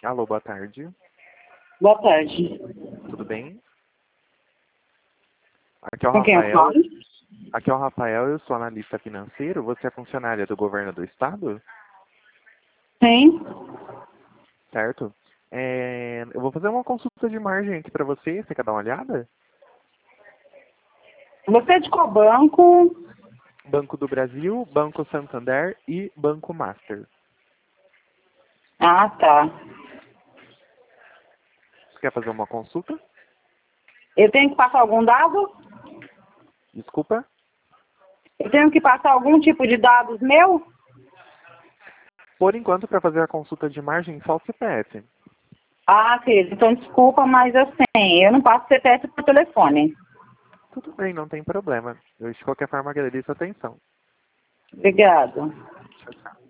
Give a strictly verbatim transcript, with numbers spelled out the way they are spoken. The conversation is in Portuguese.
Alô, boa tarde. Boa tarde. Tudo bem? Aqui é o Com quem eu Rafael. falo? Aqui é o Rafael, eu sou analista financeiro. Você é funcionária do governo do estado? Sim. Certo? É, eu vou fazer uma consulta de margem aqui para você. Você quer dar uma olhada? Você é de qual banco? Banco do Brasil, Banco Santander e Banco Master. Ah, tá. Você quer fazer uma consulta? Eu tenho que passar algum dado? Desculpa? Eu tenho que passar algum tipo de dados meu? Por enquanto, para fazer a consulta de margem, só o C P F. Ah, querido, então desculpa, mas assim, eu não passo C P F por telefone. Tudo bem, não tem problema. Eu, de qualquer forma, agradeço a atenção. Obrigada. Tchau, tchau.